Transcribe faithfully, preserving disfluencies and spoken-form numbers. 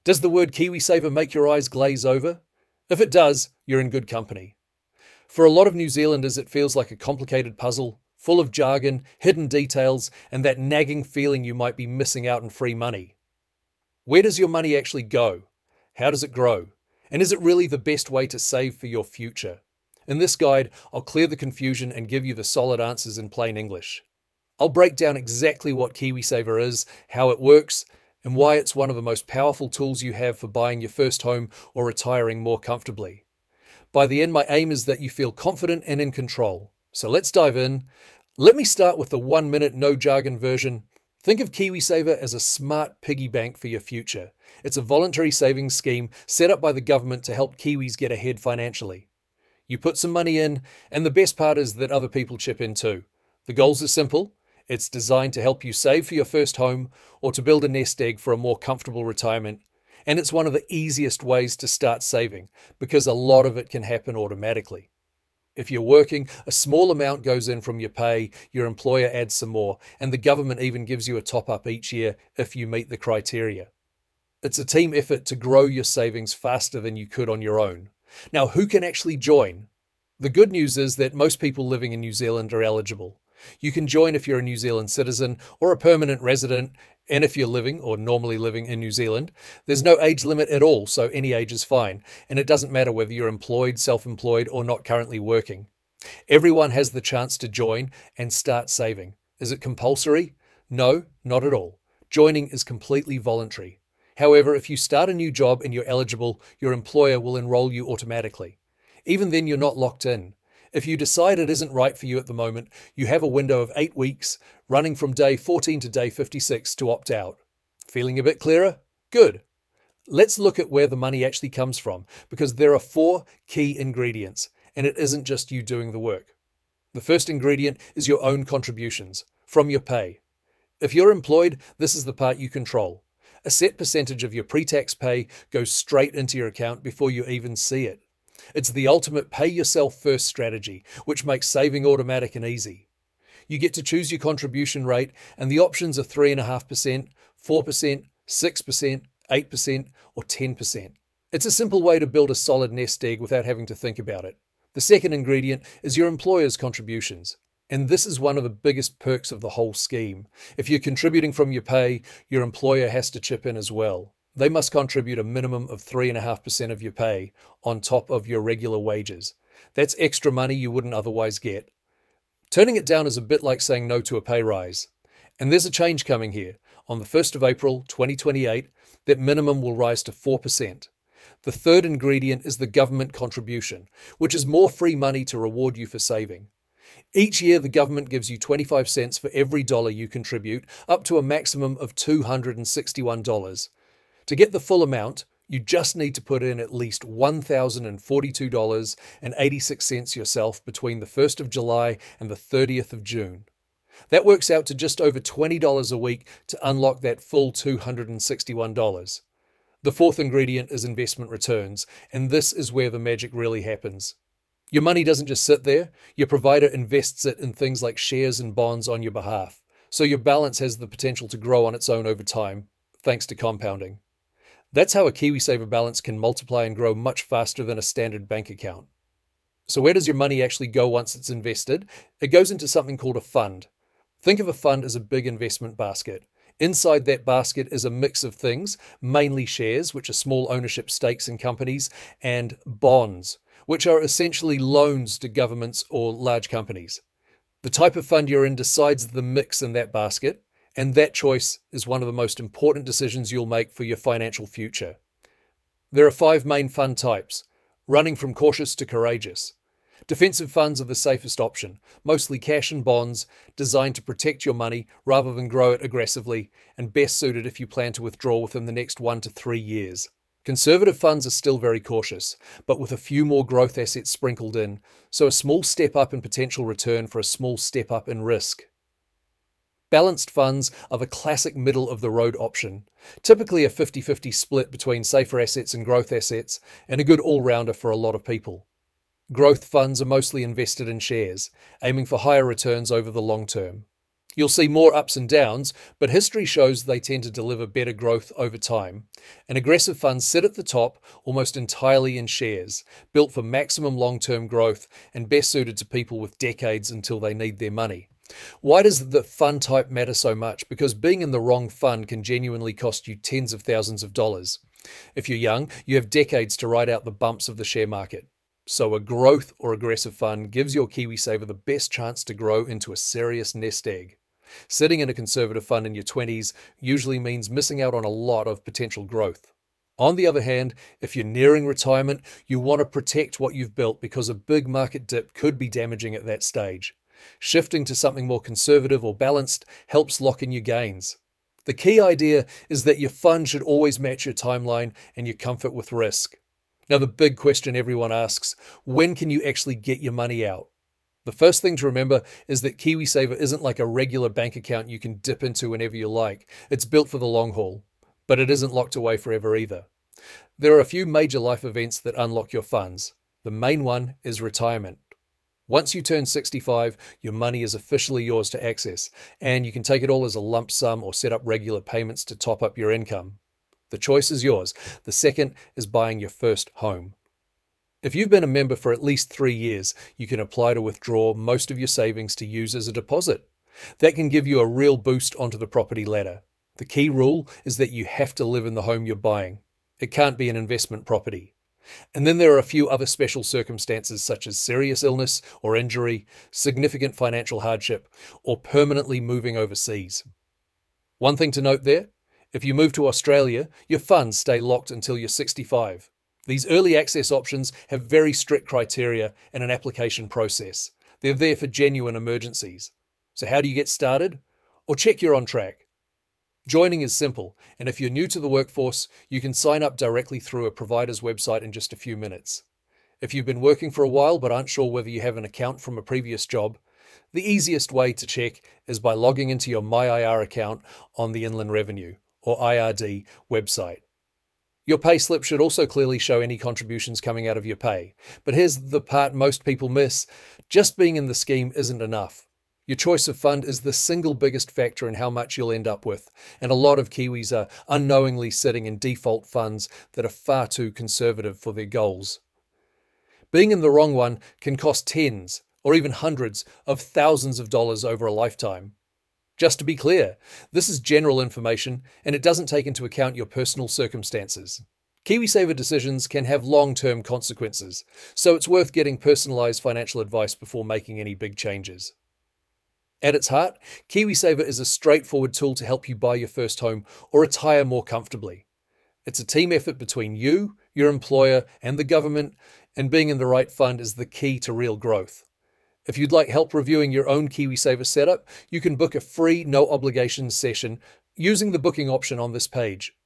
Does the word KiwiSaver make your eyes glaze over? If it does, you're in good company. For a lot of New Zealanders, it feels like a complicated puzzle, full of jargon, hidden details, and that nagging feeling you might be missing out on free money. Where does your money actually go? How does it grow? And is it really the best way to save for your future? In this guide, I'll clear the confusion and give you the solid answers in plain English. I'll break down exactly what KiwiSaver is, how it works, and why it's one of the most powerful tools you have for buying your first home or retiring more comfortably. By the end, my aim is that you feel confident and in control. So let's dive in. Let me start with the one-minute no-jargon version. Think of KiwiSaver as a smart piggy bank for your future. It's a voluntary savings scheme set up by the government to help Kiwis get ahead financially. You put some money in, and the best part is that other people chip in too. The goals are simple. It's designed to help you save for your first home or to build a nest egg for a more comfortable retirement. And it's one of the easiest ways to start saving because a lot of it can happen automatically. If you're working, a small amount goes in from your pay, your employer adds some more, and the government even gives you a top-up each year if you meet the criteria. It's a team effort to grow your savings faster than you could on your own. Now, who can actually join? The good news is that most people living in New Zealand are eligible. You can join if you're a New Zealand citizen or a permanent resident, and if you're living or normally living in New Zealand, there's no age limit at all, so any age is fine, and it doesn't matter whether you're employed, self-employed, or not currently working. Everyone has the chance to join and start saving. Is it compulsory? No, not at all. Joining is completely voluntary. However, if you start a new job and you're eligible, your employer will enroll you automatically. Even then, you're not locked in. If you decide it isn't right for you at the moment, you have a window of eight weeks, running from day fourteen to day fifty-six to opt out. Feeling a bit clearer? Good. Let's look at where the money actually comes from, because there are four key ingredients, and it isn't just you doing the work. The first ingredient is your own contributions, from your pay. If you're employed, this is the part you control. A set percentage of your pre-tax pay goes straight into your account before you even see it. It's the ultimate pay-yourself-first strategy, which makes saving automatic and easy. You get to choose your contribution rate, and the options are three point five percent, four percent, six percent, eight percent, or ten percent. It's a simple way to build a solid nest egg without having to think about it. The second ingredient is your employer's contributions. And this is one of the biggest perks of the whole scheme. If you're contributing from your pay, your employer has to chip in as well. They must contribute a minimum of three point five percent of your pay on top of your regular wages. That's extra money you wouldn't otherwise get. Turning it down is a bit like saying no to a pay rise. And there's a change coming here. On the first of April twenty twenty-eight, that minimum will rise to four percent. The third ingredient is the government contribution, which is more free money to reward you for saving. Each year, the government gives you twenty-five cents for every dollar you contribute, up to a maximum of two hundred sixty-one dollars. To get the full amount, you just need to put in at least one thousand forty-two dollars and eighty-six cents yourself between the first of July and the thirtieth of June. That works out to just over twenty dollars a week to unlock that full two hundred sixty-one dollars. The fourth ingredient is investment returns, and this is where the magic really happens. Your money doesn't just sit there. Your provider invests it in things like shares and bonds on your behalf, so your balance has the potential to grow on its own over time, thanks to compounding. That's how a KiwiSaver balance can multiply and grow much faster than a standard bank account. So where does your money actually go once it's invested? It goes into something called a fund. Think of a fund as a big investment basket. Inside that basket is a mix of things, mainly shares, which are small ownership stakes in companies, and bonds, which are essentially loans to governments or large companies. The type of fund you're in decides the mix in that basket, and that choice is one of the most important decisions you'll make for your financial future. There are five main fund types, running from cautious to courageous. Defensive funds are the safest option, mostly cash and bonds, designed to protect your money rather than grow it aggressively, and best suited if you plan to withdraw within the next one to three years. Conservative funds are still very cautious, but with a few more growth assets sprinkled in, so a small step up in potential return for a small step up in risk. Balanced funds are the classic middle-of-the-road option, typically a fifty-fifty split between safer assets and growth assets, and a good all-rounder for a lot of people. Growth funds are mostly invested in shares, aiming for higher returns over the long term. You'll see more ups and downs, but history shows they tend to deliver better growth over time. And aggressive funds sit at the top almost entirely in shares, built for maximum long-term growth and best suited to people with decades until they need their money. Why does the fund type matter so much? Because being in the wrong fund can genuinely cost you tens of thousands of dollars. If you're young, you have decades to ride out the bumps of the share market. So a growth or aggressive fund gives your KiwiSaver the best chance to grow into a serious nest egg. Sitting in a conservative fund in your twenties usually means missing out on a lot of potential growth. On the other hand, if you're nearing retirement, you want to protect what you've built because a big market dip could be damaging at that stage. Shifting to something more conservative or balanced helps lock in your gains. The key idea is that your fund should always match your timeline and your comfort with risk. Now, the big question everyone asks, when can you actually get your money out? The first thing to remember is that KiwiSaver isn't like a regular bank account you can dip into whenever you like. It's built for the long haul, but it isn't locked away forever either. There are a few major life events that unlock your funds. The main one is retirement. Once you turn sixty-five, your money is officially yours to access, and you can take it all as a lump sum or set up regular payments to top up your income. The choice is yours. The second is buying your first home. If you've been a member for at least three years, you can apply to withdraw most of your savings to use as a deposit. That can give you a real boost onto the property ladder. The key rule is that you have to live in the home you're buying. It can't be an investment property. And then there are a few other special circumstances such as serious illness or injury, significant financial hardship, or permanently moving overseas. One thing to note there, if you move to Australia, your funds stay locked until you're sixty-five. These early access options have very strict criteria and an application process. They're there for genuine emergencies. So how do you get started? Or check you're on track. Joining is simple, and if you're new to the workforce, you can sign up directly through a provider's website in just a few minutes. If you've been working for a while but aren't sure whether you have an account from a previous job, the easiest way to check is by logging into your MyIR account on the Inland Revenue, or I R D, website. Your payslip should also clearly show any contributions coming out of your pay. But here's the part most people miss. Just being in the scheme isn't enough. Your choice of fund is the single biggest factor in how much you'll end up with, and a lot of Kiwis are unknowingly sitting in default funds that are far too conservative for their goals. Being in the wrong one can cost tens, or even hundreds, of thousands of dollars over a lifetime. Just to be clear, this is general information and it doesn't take into account your personal circumstances. KiwiSaver decisions can have long-term consequences, so it's worth getting personalized financial advice before making any big changes. At its heart, KiwiSaver is a straightforward tool to help you buy your first home or retire more comfortably. It's a team effort between you, your employer, and the government, and being in the right fund is the key to real growth. If you'd like help reviewing your own KiwiSaver setup, you can book a free, no-obligation session using the booking option on this page.